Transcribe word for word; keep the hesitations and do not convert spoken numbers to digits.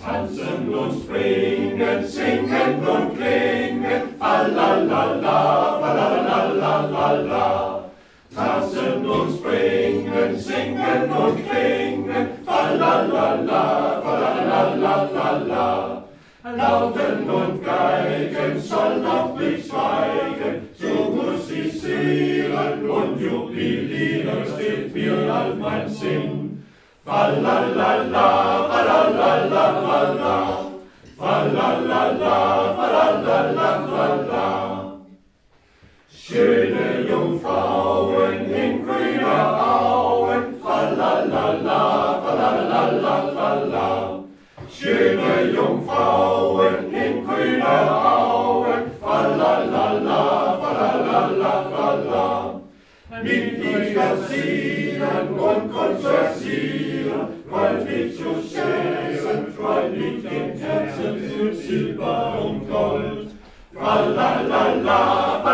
Tanzen und springen, singen und klingen, falalala, falalalalala. Tanzen und springen, singen und klingen, falalala, falalalalala. Lauten und Geigen sollen auch nicht schweigen, so musisieren und jubilieren, steht mir all mein Sinn. Falalala, falalala, fala, falalala, falalala, fala. Schöne Jungfrauen in grüner Auen, falalala, falalala, fala. Schöne Jungfrauen in grüner Auen, falalala, falalala, fala. Mit ihr singen und konversieren, freundlich zu schätzen, freundlich im Herzen zu Silber und Gold. Falalala,